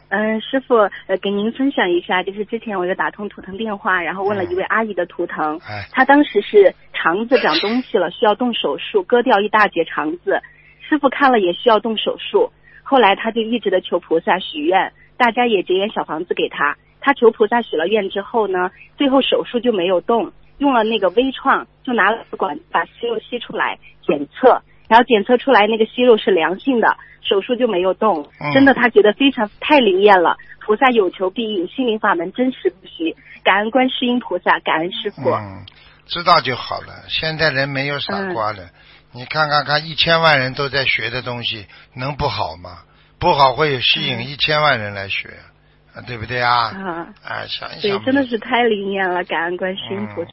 师傅，给您分享一下，就是之前我就打通图腾电话，然后问了一位阿姨的图腾，她当时是肠子长东西了，需要动手术，割掉一大截肠子，师傅看了也需要动手术，后来她就一直的求菩萨许愿，大家也结缘小房子给她，她求菩萨许了愿之后呢，最后手术就没有动，用了那个微创，就拿了管把息肉吸出来检测，然后检测出来那个息肉是良性的，手术就没有动，真的他觉得非常太灵验了，菩萨有求必应，心灵法门真实不虚，感恩观世音菩萨，感恩师父。 知道就好了，现在人没有傻瓜的，你看1000万人都在学的东西能不好吗？不好会有吸引1000万人来学，对不对啊？ 想一想，对，真的是太灵验了，感恩观世音菩萨。